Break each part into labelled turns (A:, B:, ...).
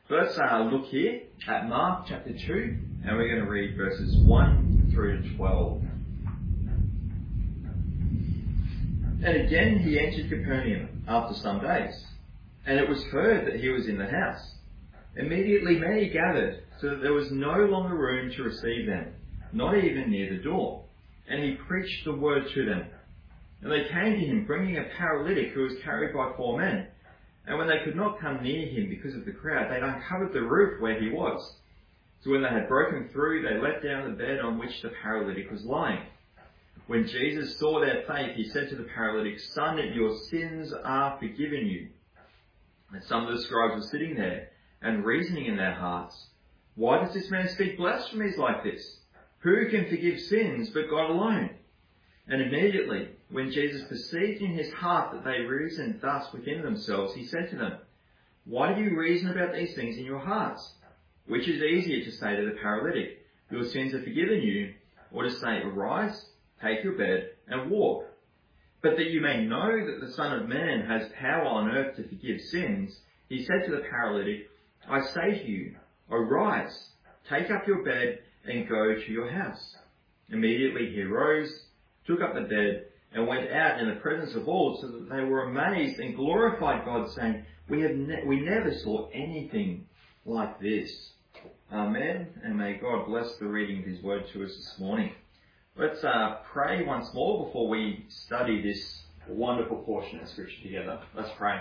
A: Let's look here at Mark chapter 2, and we're going to read verses 1 through to 12. And again he entered Capernaum after some days, and it was heard that he was in the house. Immediately many gathered, so that there was no longer room to receive them, not even near the door. And he preached the word to them. And they came to him, bringing a paralytic who was carried by 4 men. And when they could not come near him because of the crowd, they uncovered the roof where he was. So when they had broken through, they let down the bed on which the paralytic was lying. When Jesus saw their faith, he said to the paralytic, "Son, your sins are forgiven you." And some of the scribes were sitting there and reasoning in their hearts, "Why does this man speak blasphemies like this? Who can forgive sins but God alone?" And immediately, when Jesus perceived in his heart that they reasoned thus within themselves, he said to them, "Why do you reason about these things in your hearts? Which is easier to say to the paralytic, 'Your sins are forgiven you,' or to say, 'Arise, take your bed and walk'? But that you may know that the Son of Man has power on earth to forgive sins," he said to the paralytic, "I say to you, arise, take up your bed and go to your house." Immediately he arose, took up the bed, and went out in the presence of all, so that they were amazed and glorified God, saying, we never saw anything like this." Amen. And may God bless the reading of his word to us this morning. Let's pray once more before we study this wonderful portion of Scripture together. Let's pray.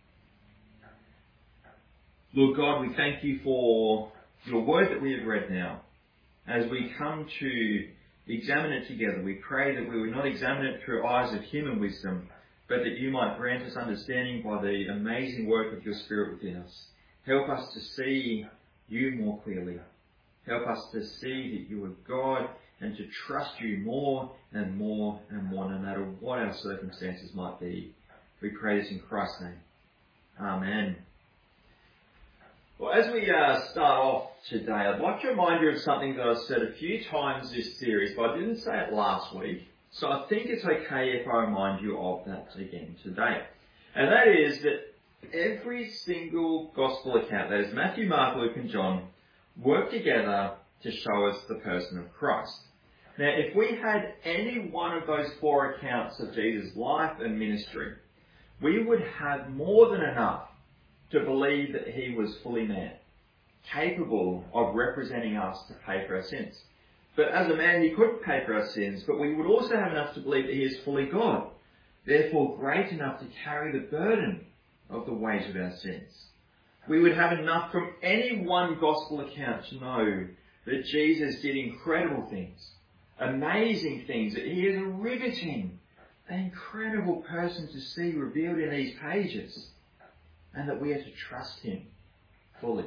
A: Lord God, we thank you for your word that we have read now. As we come to examine it together, we pray that we would not examine it through eyes of human wisdom, but that you might grant us understanding by the amazing work of your Spirit within us. Help us to see you more clearly. Help us to see that you are God and to trust you more and more and more, no matter what our circumstances might be. We pray this in Christ's name. Amen. Well, as we start off today, I'd like to remind you of something that I've said a few times this series, but I didn't say it last week, so I think it's okay if I remind you of that again today. And that is that every single gospel account, that is Matthew, Mark, Luke and John, work together to show us the person of Christ. Now, if we had any one of those 4 accounts of Jesus' life and ministry, we would have more than enough to believe that he was fully man, capable of representing us to pay for our sins. But as a man, he couldn't pay for our sins, but we would also have enough to believe that he is fully God, therefore great enough to carry the burden of the weight of our sins. We would have enough from any one gospel account to know that Jesus did incredible things, amazing things, that he is a riveting, an incredible person to see revealed in these pages, and that we are to trust him fully.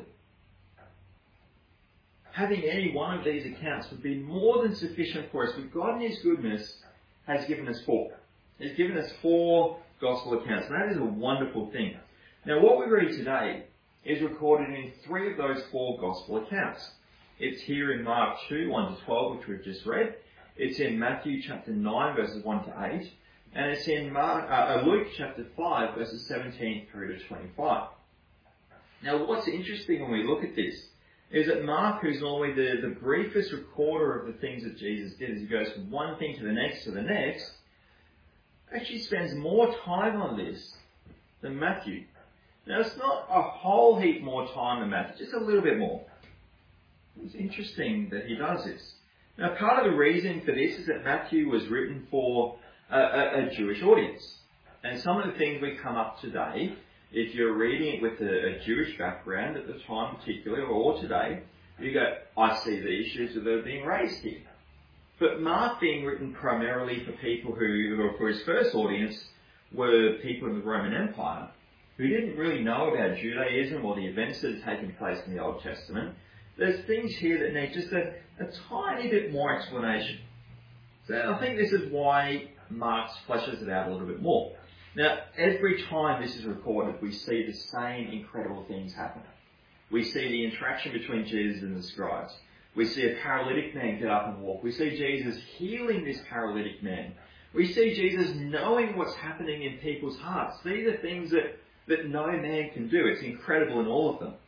A: Having any one of these accounts would be more than sufficient for us, but God in his goodness has given us 4. He's given us 4 gospel accounts, and that is a wonderful thing. Now, what we read today is recorded in 3 of those 4 gospel accounts. It's here in Mark 2, 1 to 12, which we've just read. It's in Matthew chapter 9, verses 1 to 8. And it's in Luke chapter 5, verses 17 through to 25. Now, what's interesting when we look at this is that Mark, who's normally the briefest recorder of the things that Jesus did, as he goes from one thing to the next, actually spends more time on this than Matthew. Now, it's not a whole heap more time than Matthew, just a little bit more. It's interesting that he does this. Now, part of the reason for this is that Matthew was written for a Jewish audience. And some of the things we come up today, if you're reading it with a Jewish background at the time particularly, or today, you go, I see the issues that are being raised here. But Mark being written primarily for people who for his first audience, were people in the Roman Empire, who didn't really know about Judaism or the events that had taken place in the Old Testament, there's things here that need just a tiny bit more explanation. So I think this is why Mark fleshes it out a little bit more. Now, every time this is recorded, we see the same incredible things happen. We see the interaction between Jesus and the scribes. We see a paralytic man get up and walk. We see Jesus healing this paralytic man. We see Jesus knowing what's happening in people's hearts. These are things that no man can do. It's incredible in all of them.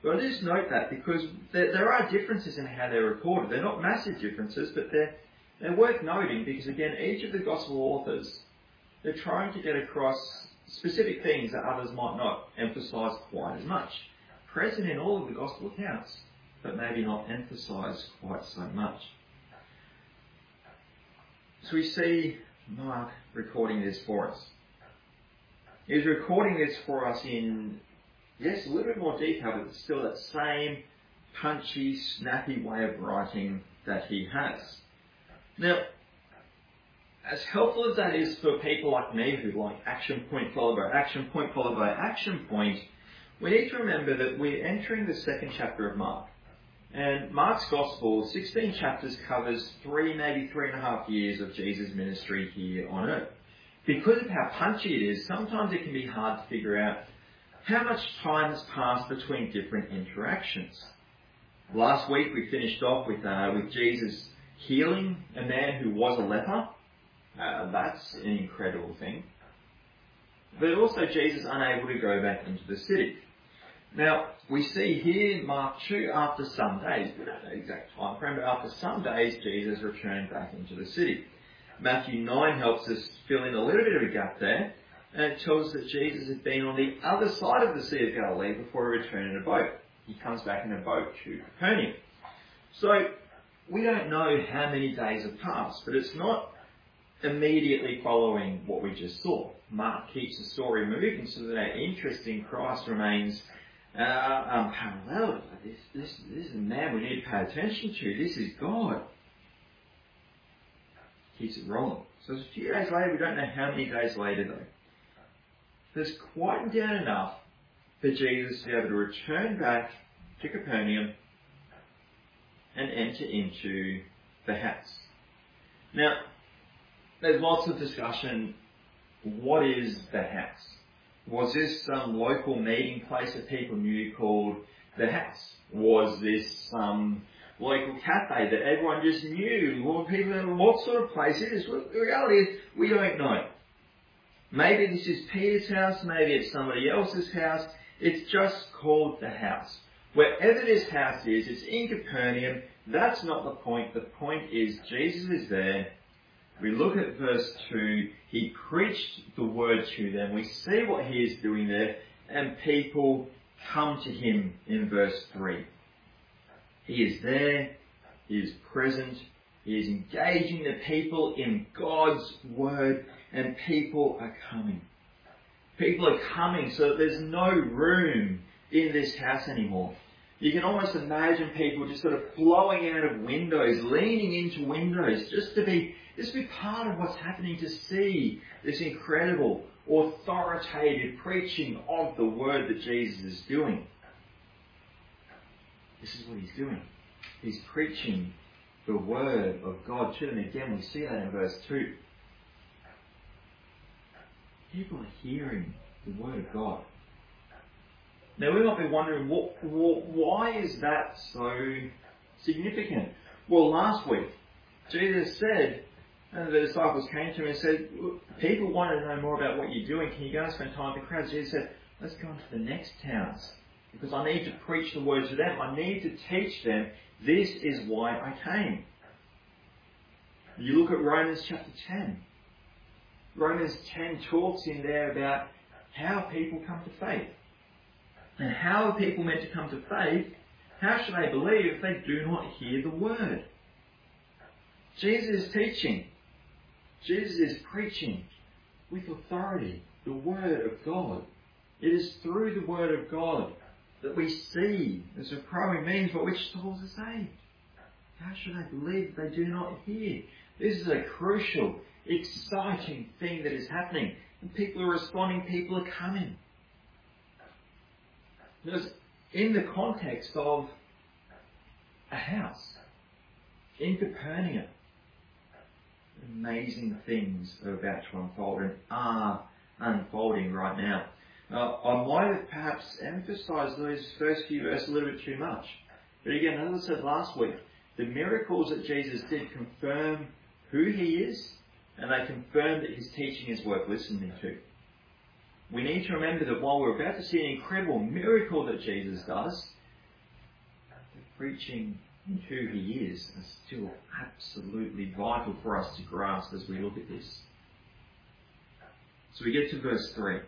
A: But I just note that because there are differences in how they're recorded. They're not massive differences, but they're worth noting because, again, each of the Gospel authors, they're trying to get across specific things that others might not emphasise quite as much. Present in all of the Gospel accounts, but maybe not emphasised quite so much. So we see Mark recording this for us. He's recording this for us in, yes, a little bit more detail, but it's still that same punchy, snappy way of writing that he has. Now, as helpful as that is for people like me who like action point followed by action point followed by action point, we need to remember that we're entering the second chapter of Mark. And Mark's Gospel, 16 chapters, covers 3, maybe 3.5 years of Jesus' ministry here on earth. Because of how punchy it is, sometimes it can be hard to figure out how much time has passed between different interactions. Last week we finished off with Jesus healing a man who was a leper. That's an incredible thing. But also Jesus unable to go back into the city. Now, we see here Mark 2, after some days, we don't know the exact time frame, but after some days Jesus returned back into the city. Matthew 9 helps us fill in a little bit of a gap there, and it tells us that Jesus had been on the other side of the Sea of Galilee before he returned in a boat. He comes back in a boat to Capernaum. So, we don't know how many days have passed, but it's not immediately following what we just saw. Mark keeps the story moving so that our interest in Christ remains parallel. This is a man we need to pay attention to. This is God. Keeps it rolling. So it's a few days later, we don't know how many days later though. It's quietened down enough for Jesus to be able to return back to Capernaum and enter into the house. Now, there's lots of discussion. What is the house? Was this some local meeting place that people knew called the house? Was this some local cafe that everyone just knew? What sort of place it is? Well, the reality is, we don't know. Maybe this is Peter's house, maybe it's somebody else's house. It's just called the house. Wherever this house is, it's in Capernaum. That's not the point. The point is Jesus is there. We look at verse 2, he preached the word to them. We see what he is doing there, and people come to him in verse 3. He is there, he is present, he is engaging the people in God's word, and people are coming. People are coming so that there's no room in this house anymore. You can almost imagine people just sort of flowing out of windows, leaning into windows, just to be part of what's happening, to see this incredible, authoritative preaching of the word that Jesus is doing. This is what he's doing. He's preaching the word of God to them. Again, we see that in verse 2. People are hearing the word of God. Now, we might be wondering, why is that so significant? Well, last week, Jesus said, and the disciples came to him and said, people want to know more about what you're doing. Can you go and spend time with the crowds? Jesus said, let's go on to the next towns, because I need to preach the word to them. I need to teach them. This is why I came. You look at Romans chapter 10. Romans 10 talks in there about how people come to faith. And how are people meant to come to faith? How should they believe if they do not hear the word? Jesus is teaching. Jesus is preaching with authority the word of God. It is through the word of God that we see, as the primary means by which souls are saved. How should they believe if they do not hear? This is a crucial, exciting thing that is happening. And people are responding, people are coming. Because in the context of a house, in Capernaum, amazing things are about to unfold and are unfolding right now. I might have perhaps emphasised those first few verses a little bit too much. But again, as I said last week, the miracles that Jesus did confirm who he is, and they confirm that his teaching is worth listening to. We need to remember that while we're about to see an incredible miracle that Jesus does, preaching and who he is are still absolutely vital for us to grasp as we look at this. So we get to verse 3.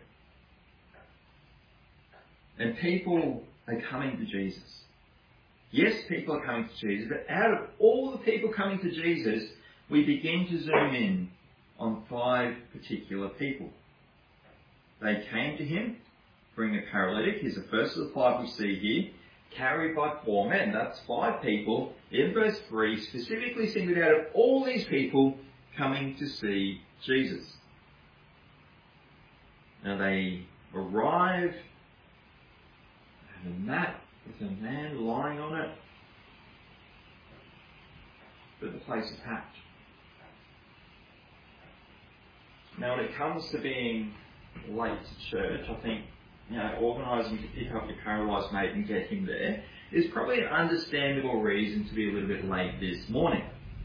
A: And people are coming to Jesus. Yes, people are coming to Jesus, but out of all the people coming to Jesus, we begin to zoom in on 5 particular people. They came to him, bringing a paralytic. Here's the first of the 5 we see here, carried by 4 men. That's 5 people in verse 3, specifically singled out of all these people coming to see Jesus. Now they arrive at a mat with a man lying on it, but the place is packed. Now when it comes to being late to church, I think, organising to pick up your paralysed mate and get him there is probably an understandable reason to be a little bit late this morning.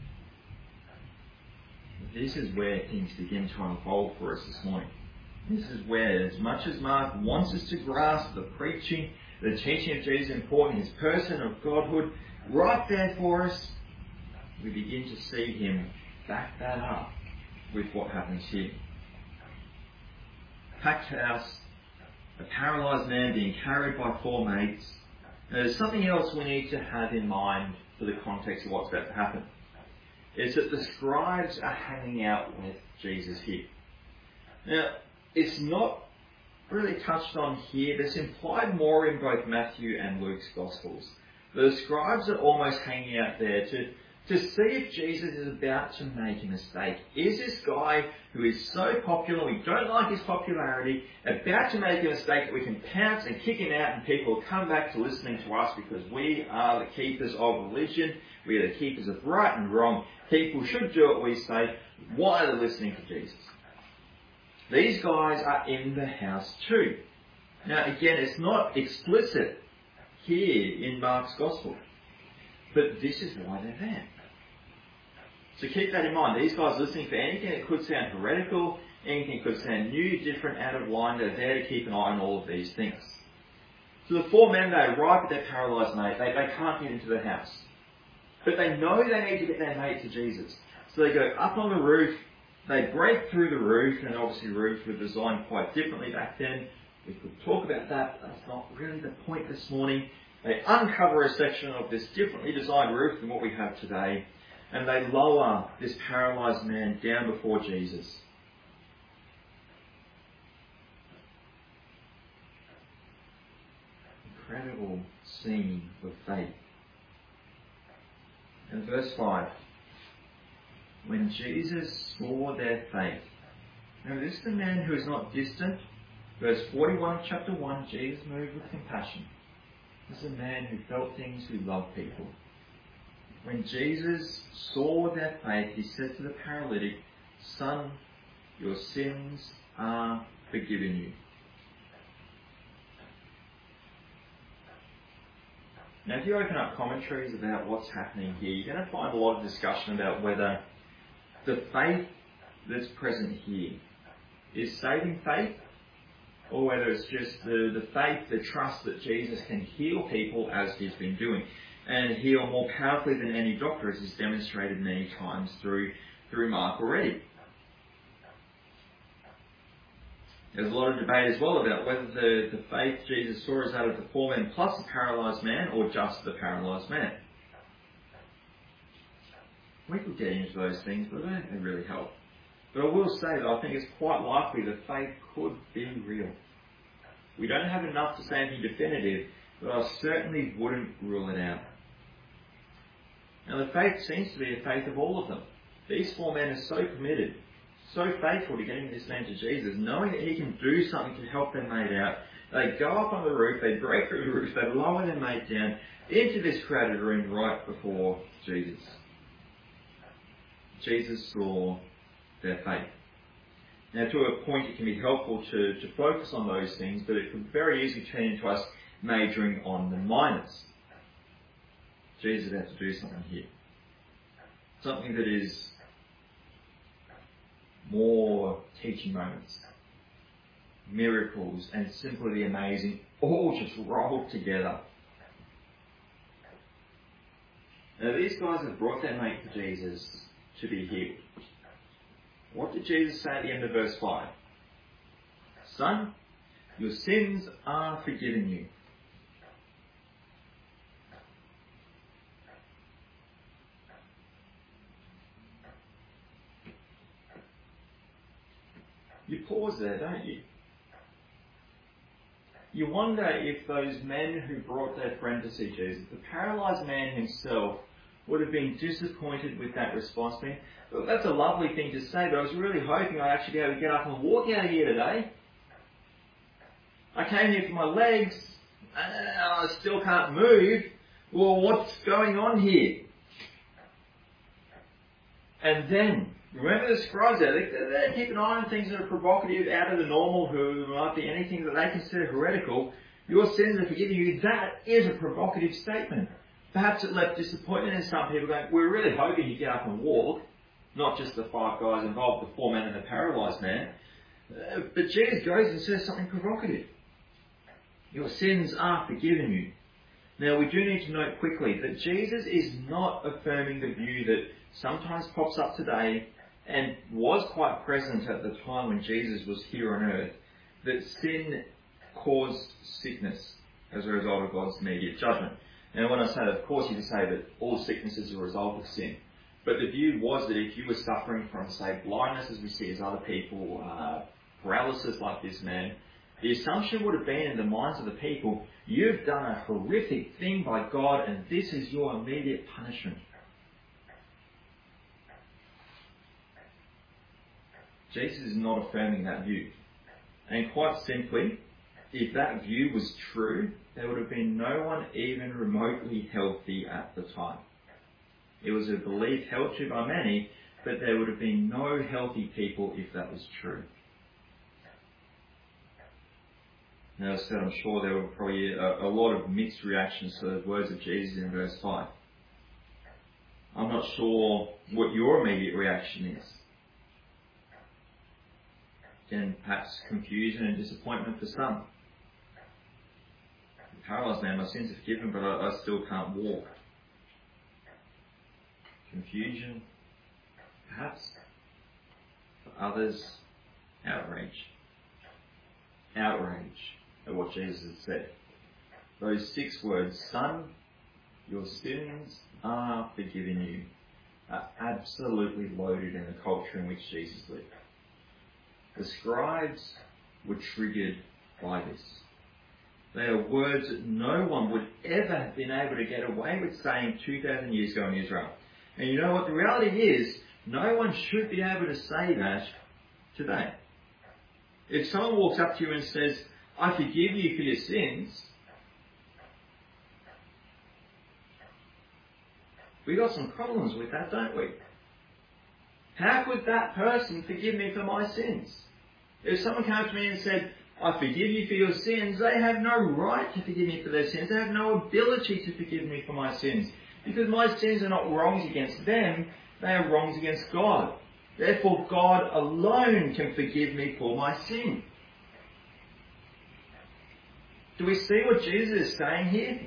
A: But this is where things begin to unfold for us this morning. This is where, as much as Mark wants us to grasp the preaching, the teaching of Jesus important, his person of Godhood, right there for us, we begin to see him back that up with what happens here. Packed house, a paralysed man being carried by 4 mates. Now, there's something else we need to have in mind for the context of what's about to happen. It's that the scribes are hanging out with Jesus here. Now, it's not really touched on here, but it's implied more in both Matthew and Luke's Gospels. The scribes are almost hanging out there to see if Jesus is about to make a mistake. Is this guy who is so popular, we don't like his popularity, about to make a mistake that we can pounce and kick him out and people will come back to listening to us because we are the keepers of religion, we are the keepers of right and wrong, people should do what we say, why are they listening to Jesus? These guys are in the house too. Now again, it's not explicit here in Mark's Gospel, but this is why they're there. So keep that in mind. These guys are listening for anything that could sound heretical, anything that could sound new, different, out of line. They're there to keep an eye on all of these things. So the 4 men, they arrive at their paralysed mate. They can't get into the house. But they know they need to get their mate to Jesus. So they go up on the roof. They break through the roof, and obviously roofs were designed quite differently back then. We could talk about that, but that's not really the point this morning. They uncover a section of this differently designed roof than what we have today, and they lower this paralysed man down before Jesus. Incredible scene of faith. And verse 5. When Jesus saw their faith. Now this is the man who is not distant. Verse 41 of chapter 1, Jesus moved with compassion. This is a man who felt things, who loved people. When Jesus saw their faith, he said to the paralytic, "Son, your sins are forgiven you." Now if you open up commentaries about what's happening here, you're going to find a lot of discussion about whether the faith that's present here is saving faith, or whether it's just the faith, the trust that Jesus can heal people as he's been doing, and heal more powerfully than any doctor, as he's demonstrated many times through Mark already. There's a lot of debate as well about whether the faith Jesus saw is out of the 4 men plus the paralysed man, or just the paralysed man. We could get into those things, but they don't really help. But I will say that I think it's quite likely that faith could be real. We don't have enough to say anything definitive, but I certainly wouldn't rule it out. Now the faith seems to be the faith of all of them. These 4 men are so committed, so faithful to getting this man to Jesus, knowing that he can do something to help their mate out. They go up on the roof, they break through the roof, they lower their mate down into this crowded room right before Jesus. Jesus saw their faith. Now to a point it can be helpful to focus on those things, but it could very easily turn into us majoring on the minors. Jesus is about to do something here. Something that is more teaching moments, miracles, and simply amazing, all just rolled together. Now these guys have brought their mate to Jesus to be healed. What did Jesus say at the end of verse 5? Son, your sins are forgiven you. You pause there, don't you? You wonder if those men who brought their friend to see Jesus, the paralysed man himself, would have been disappointed with that response. Well, that's a lovely thing to say, but I was really hoping I'd actually be able to get up and walk out of here today. I came here for my legs, and I still can't move. Well, what's going on here? And then, remember the scribes there, they keep an eye on things that are provocative, out of the normal, who might be anything that they consider heretical. Your sins are forgiven you. That is a provocative statement. Perhaps it left disappointment in some people going, we're really hoping you get up and walk. Not just the 5 guys involved, the 4 men and the paralysed man. But Jesus goes and says something provocative. Your sins are forgiven you. Now we do need to note quickly that Jesus is not affirming the view that sometimes pops up today and was quite present at the time when Jesus was here on earth, that sin caused sickness as a result of God's immediate judgment. Now when I say that, of course you can say that all sickness is a result of sin. But the view was that if you were suffering from, say, blindness as we see as other people, paralysis like this man, the assumption would have been in the minds of the people, you've done a horrific thing by God and this is your immediate punishment. Jesus is not affirming that view. And quite simply, if that view was true, there would have been no one even remotely healthy at the time. It was a belief held to by many, but there would have been no healthy people if that was true. Now, as I said, I'm sure there were probably a lot of mixed reactions to the words of Jesus in verse 5. I'm not sure what your immediate reaction is. Again, perhaps confusion and disappointment for some. The paralysed man, my sins are forgiven, but I still can't walk. Confusion, perhaps. For others, outrage. Outrage at what Jesus has said. Those 6 words, son, your sins are forgiven you, are absolutely loaded in the culture in which Jesus lived. The scribes were triggered by this. They are words that no one would ever have been able to get away with saying 2,000 years ago in Israel. And you know what the reality is? No one should be able to say that today. If someone walks up to you and says, I forgive you for your sins, we got some problems with that, don't we? How could that person forgive me for my sins? If someone came up to me and said, I forgive you for your sins, they have no right to forgive me for their sins. They have no ability to forgive me for my sins. Because my sins are not wrongs against them, they are wrongs against God. Therefore, God alone can forgive me for my sin. Do we see what Jesus is saying here?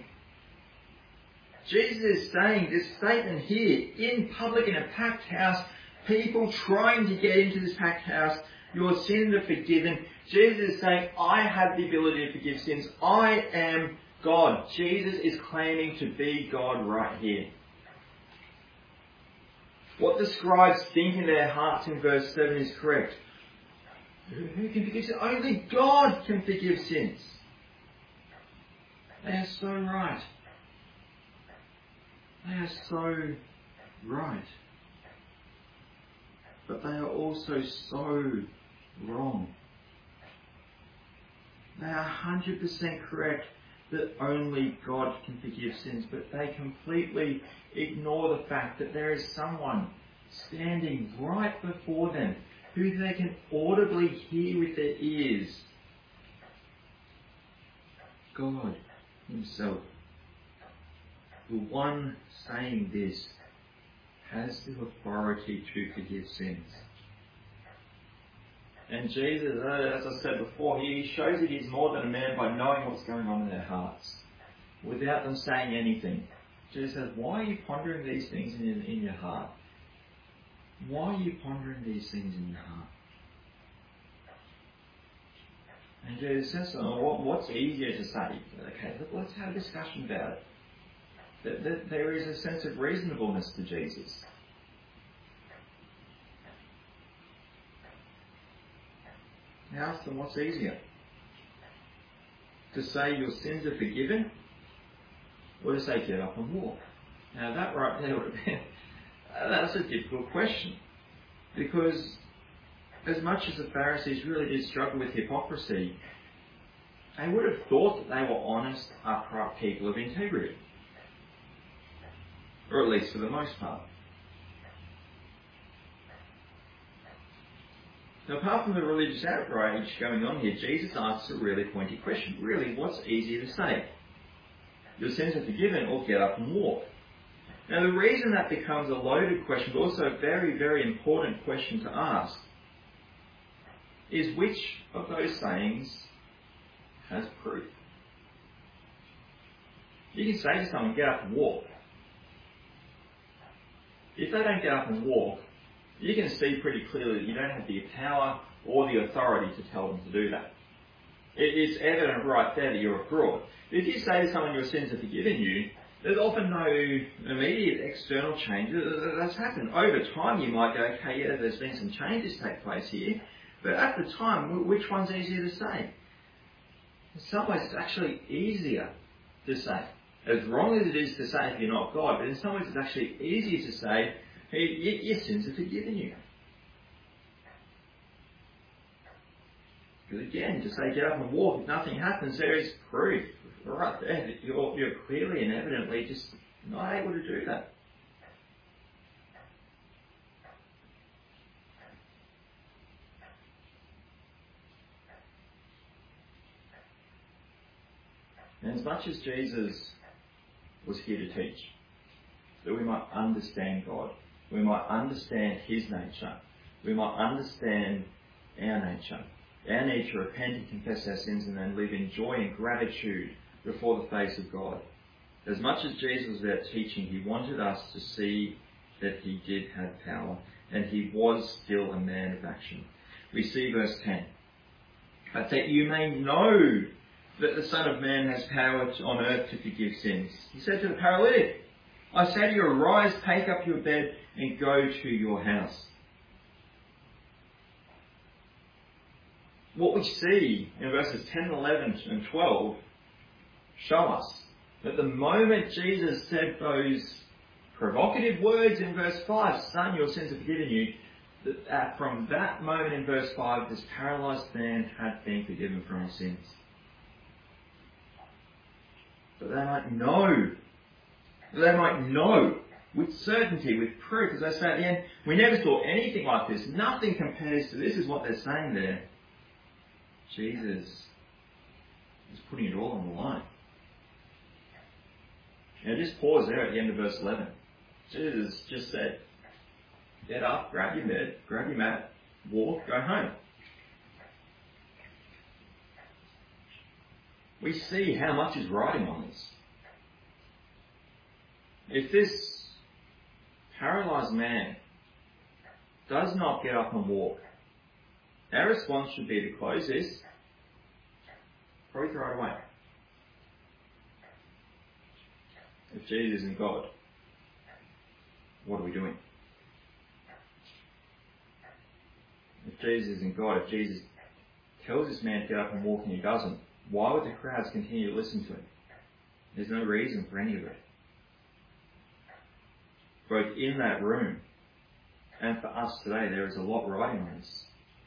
A: Jesus is saying this statement here, in public, in a packed house, people trying to get into this packed house, your sins are forgiven. Jesus is saying, I have the ability to forgive sins. I am God. Jesus is claiming to be God right here. What the scribes think in their hearts in verse 7 is correct. Who can forgive sins? Only God can forgive sins. They are so right. They are so right. But they are also so wrong. They are 100% correct that only God can forgive sins, but they completely ignore the fact that there is someone standing right before them who they can audibly hear with their ears. God Himself. The one saying this has the authority to forgive sins. And Jesus, as I said before, He shows that He's more than a man by knowing what's going on in their hearts, without them saying anything. Jesus says, why are you pondering these things in your heart? Why are you pondering these things in your heart? And Jesus says, what's easier to say? Okay, let's have a discussion about it. That there is a sense of reasonableness to Jesus. I ask them, what's easier? To say your sins are forgiven, or to say get up and walk? Now that right there would have been, that's a difficult question. Because as much as the Pharisees really did struggle with hypocrisy, they would have thought that they were honest, upright people of integrity. Or at least for the most part. Now, apart from the religious outrage going on here, Jesus asks a really pointy question. Really, what's easier to say? Your sins are forgiven, or get up and walk? Now, the reason that becomes a loaded question, but also a very, very important question to ask, is which of those sayings has proof? You can say to someone, get up and walk. If they don't get up and walk, you can see pretty clearly that you don't have the power or the authority to tell them to do that. It's evident right there that you're a fraud. If you say to someone your sins are forgiven you, there's often no immediate external change that's happened. Over time you might go, okay, yeah, there's been some changes take place here, but at the time, which one's easier to say? In some ways it's actually easier to say. As wrong as it is to say if you're not God, but in some ways it's actually easier to say, hey, your sins are forgiven you. Because again, to say get up and walk, if nothing happens, there is proof right there that you're clearly and evidently just not able to do that. And as much as Jesus was here to teach, that we might understand God, we might understand His nature, we might understand our nature, our need to repent and confess our sins and then live in joy and gratitude before the face of God. As much as Jesus was there teaching, He wanted us to see that He did have power and He was still a man of action. We see verse 10. But that you may know that the Son of Man has power on earth to forgive sins. He said to the paralytic, I say to you, arise, take up your bed and go to your house. What we see in verses 10, 11 and 12 show us that the moment Jesus said those provocative words in verse 5, Son, your sins are forgiven you, that from that moment in verse 5, this paralysed man had been forgiven from his sins. But they might know with certainty, with proof, as I say at the end, we never saw anything like this. Nothing compares to this, is what they're saying there. Jesus is putting it all on the line. Now just pause there at the end of verse 11. Jesus just said, get up, grab your bed, grab your mat, walk, go home. We see how much is riding on this. If this paralysed man does not get up and walk, our response should be to close this, probably throw it away. If Jesus isn't God, what are we doing? If Jesus isn't God, if Jesus tells this man to get up and walk and he doesn't, why would the crowds continue to listen to him? There's no reason for any of it. Both in that room and for us today, there is a lot riding on this.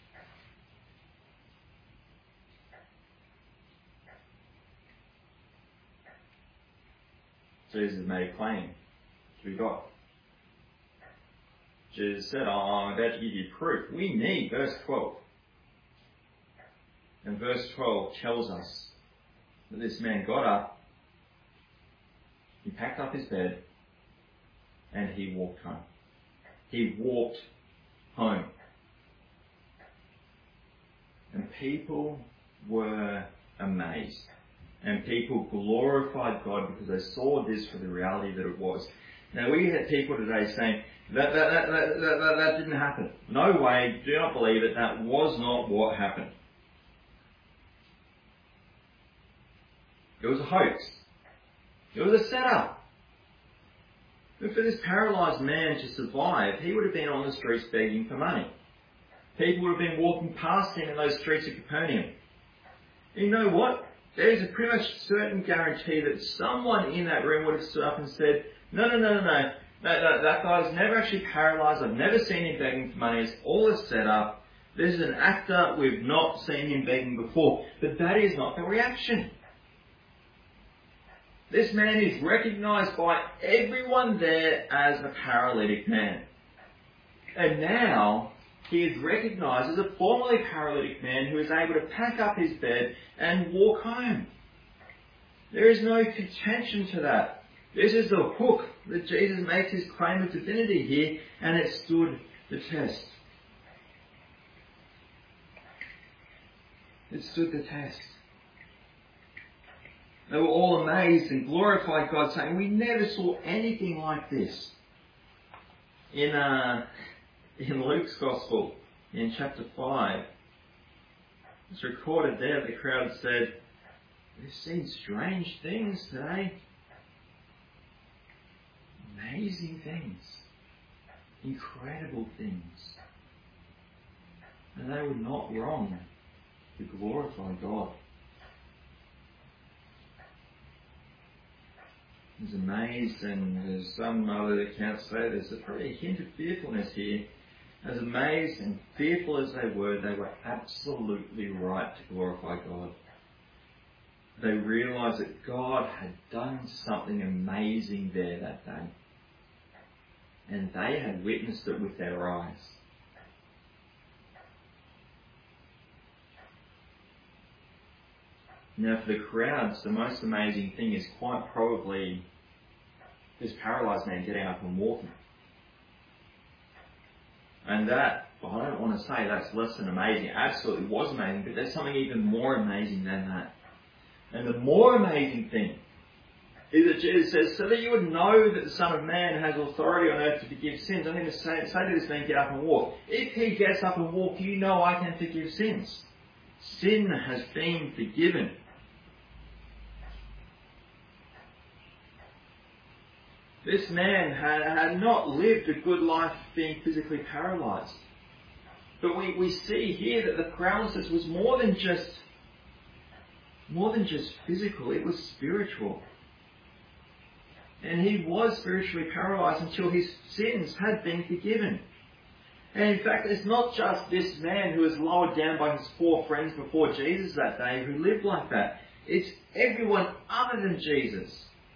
A: Jesus made a claim to be God. Jesus said, I'm about to give you proof. We need verse 12. And verse 12 tells us that this man got up, he packed up his bed, and he walked home. He walked home. And people were amazed. And people glorified God because they saw this for the reality that it was. Now we had people today saying, that didn't happen. No way, do not believe it, that was not what happened. It was a hoax. It was a setup. But for this paralysed man to survive, he would have been on the streets begging for money. People would have been walking past him in those streets of Capernaum. And you know what? There's a pretty much certain guarantee that someone in that room would have stood up and said, no, that guy's never actually paralysed. I've never seen him begging for money. It's all a setup. This is an actor. We've not seen him begging before. But that is not the reaction. This man is recognised by everyone there as a paralytic man. And now he is recognised as a formerly paralytic man who is able to pack up his bed and walk home. There is no contention to that. This is the hook that Jesus makes his claim of divinity here, and it stood the test. It stood the test. They were all amazed and glorified God, saying, we never saw anything like this. In Luke's Gospel, in chapter 5, it's recorded there, the crowd said, we've seen strange things today. Amazing things. Incredible things. And they were not wrong to glorify God. He's amazed, and there's some other accounts say there's probably a hint of fearfulness here. As amazed and fearful as they were absolutely right to glorify God. They realised that God had done something amazing there that day. And they had witnessed it with their eyes. Now for the crowds, the most amazing thing is quite probably this paralysed man getting up and walking. And that, I don't want to say that's less than amazing. It absolutely was amazing, but there's something even more amazing than that. And the more amazing thing is that Jesus says, so that you would know that the Son of Man has authority on earth to forgive sins. I'm going to say to this man, get up and walk. If he gets up and walks, you know I can forgive sins. Sin has been forgiven. This man had not lived a good life being physically paralysed. But we see here that the paralysis was more than just physical, it was spiritual. And he was spiritually paralysed until his sins had been forgiven. And in fact, it's not just this man who was lowered down by his 4 friends before Jesus that day who lived like that. It's everyone other than Jesus.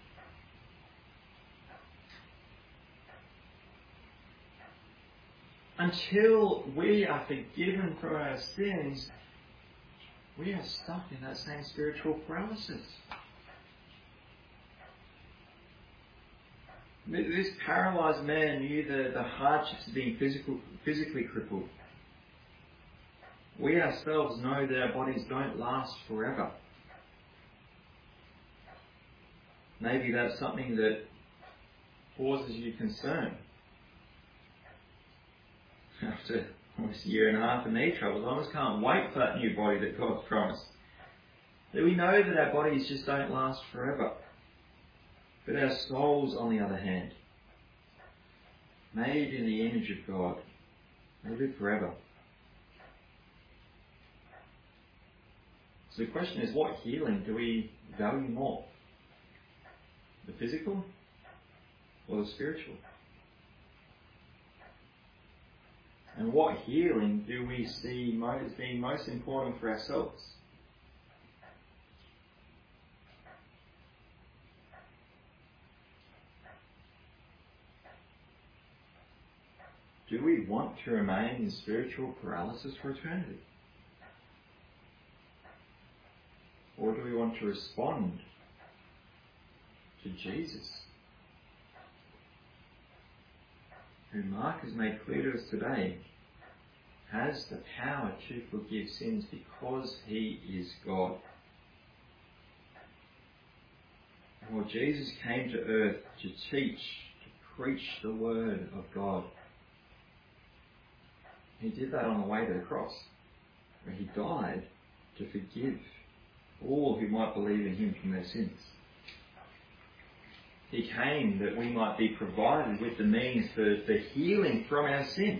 A: Until we are forgiven for our sins, we are stuck in that same spiritual paralysis. This paralysed man knew the hardships of being physically crippled. We ourselves know that our bodies don't last forever. Maybe that's something that causes you concern. After almost a year and a half of knee troubles, I almost can't wait for that new body that God's promised. That we know that our bodies just don't last forever. But our souls, on the other hand, made in the image of God, they live forever. So the question is, what healing do we value more? The physical or the spiritual? And what healing do we see as being most important for ourselves? Do we want to remain in spiritual paralysis for eternity? Or do we want to respond to Jesus, who Mark has made clear to us today, has the power to forgive sins because he is God. Well, Jesus came to earth to teach, to preach the word of God. He did that on the way to the cross, where he died to forgive all who might believe in him from their sins. He came that we might be provided with the means for healing from our sin.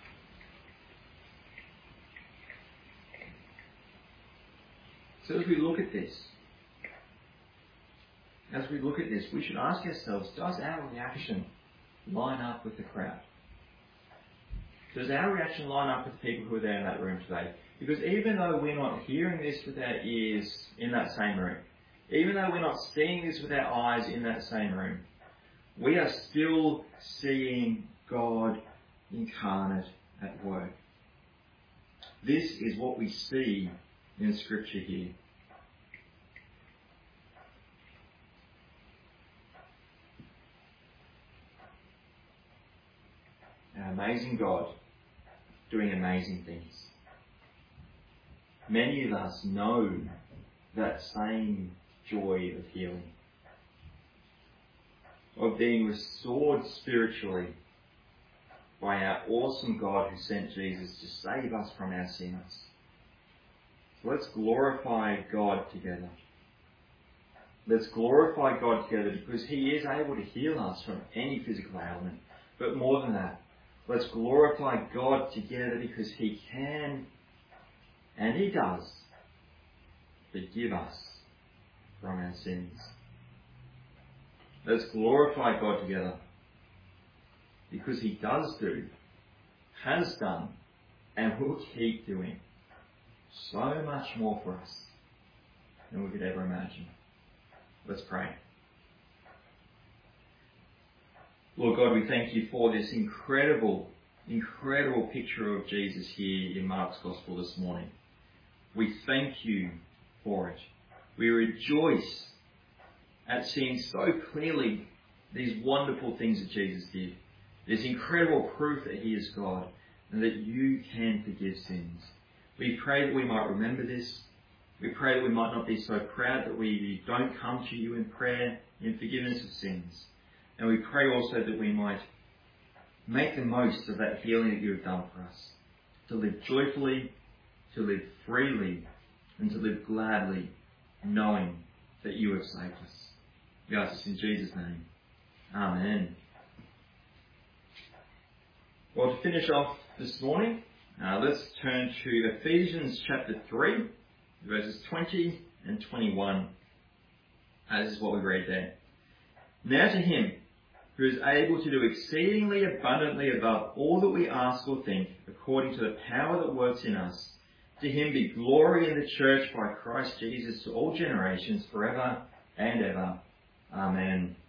A: So as we look at this, we should ask ourselves, does our reaction line up with the crowd? Does our reaction line up with the people who are there in that room today? Because even though we're not hearing this with our ears in that same room, even though we're not seeing this with our eyes in that same room, we are still seeing God incarnate at work. This is what we see in Scripture here. An amazing God doing amazing things. Many of us know that same joy of healing, of being restored spiritually by our awesome God who sent Jesus to save us from our sins. So let's glorify God together. Let's glorify God together because he is able to heal us from any physical ailment. But more than that, let's glorify God together because he can, and he does, forgive us from our sins. Let's glorify God together because he does do, has done, and will keep doing so much more for us than we could ever imagine. Let's pray. Lord God, we thank you for this incredible picture of Jesus here in Mark's Gospel this morning. We thank you for it. We rejoice at seeing so clearly these wonderful things that Jesus did. This incredible proof that he is God and that you can forgive sins. We pray that we might remember this. We pray that we might not be so proud that we don't come to you in prayer in forgiveness of sins. And we pray also that we might make the most of that healing that you have done for us. To live joyfully, to live freely, and to live gladly, knowing that you have saved us. We ask this in Jesus' name. Amen. Well, to finish off this morning, let's turn to Ephesians chapter 3, verses 20 and 21. This is what we read there. Now to him who is able to do exceedingly abundantly above all that we ask or think, according to the power that works in us, to him be glory in the church by Christ Jesus to all generations, forever and ever. Amen.